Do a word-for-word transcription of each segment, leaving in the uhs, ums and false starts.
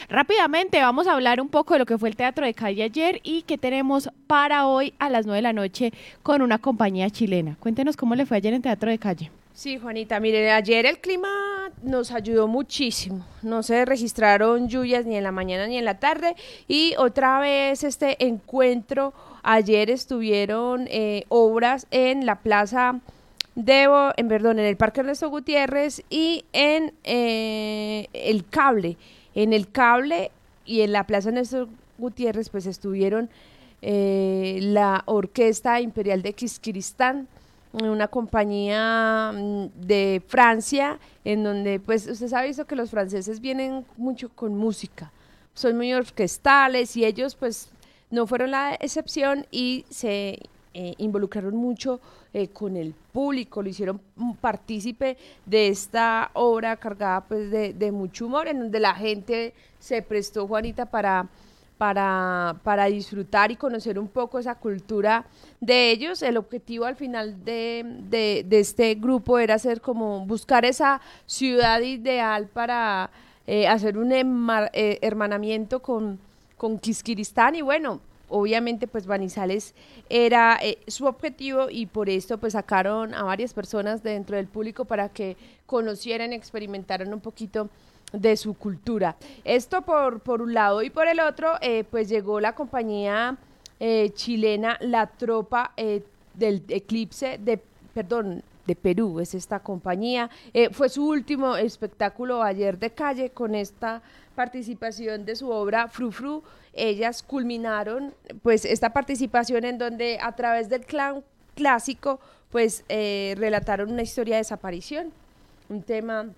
Rápidamente vamos a hablar un poco de lo que fue el Teatro de Calle ayer y que tenemos para hoy a las nueve de la noche con una compañía chilena. Cuéntenos cómo le fue ayer en Teatro de Calle. Sí, Juanita, mire, ayer el clima nos ayudó muchísimo, no se registraron lluvias ni en la mañana ni en la tarde y otra vez este encuentro, ayer estuvieron eh, obras en la plaza de, en, perdón, en el Parque Ernesto Gutiérrez y en eh, el cable, en el cable y en la plaza Ernesto Gutiérrez pues estuvieron eh, la Orquesta Imperial de Quisquiristán, una compañía de Francia, en donde pues usted ha visto que los franceses vienen mucho con música, son muy orquestales y ellos pues no fueron la excepción y se eh, involucraron mucho eh, con el público, lo hicieron partícipe de esta obra cargada pues de, de mucho humor, en donde la gente se prestó, Juanita, para... Para, para disfrutar y conocer un poco esa cultura de ellos. El objetivo al final de, de, de este grupo era hacer como buscar esa ciudad ideal para eh, hacer un emar, eh, hermanamiento con, con Quisquiristán y bueno, obviamente pues Manizales era eh, su objetivo y por esto pues sacaron a varias personas dentro del público para que conocieran, experimentaran un poquito de su cultura. Esto por, por un lado y por el otro, eh, pues llegó la compañía eh, chilena La Tropa eh, del Eclipse de, perdón, de Perú, es esta compañía. Eh, fue su último espectáculo ayer de calle con esta participación de su obra Fru Fru. Ellas culminaron pues esta participación en donde a través del clan clásico pues eh, relataron una historia de desaparición, un tema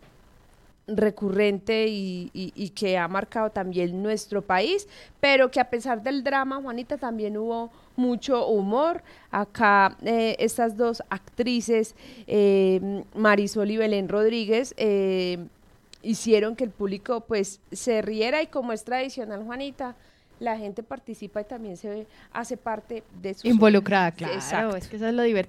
recurrente y, y, y que ha marcado también nuestro país, pero que a pesar del drama, Juanita, también hubo mucho humor. Acá eh, estas dos actrices, eh, Marisol y Belén Rodríguez, eh, hicieron que el público pues se riera y como es tradicional, Juanita, la gente participa y también se hace parte de su involucrada, claro, Exacto. es que eso es lo divertido.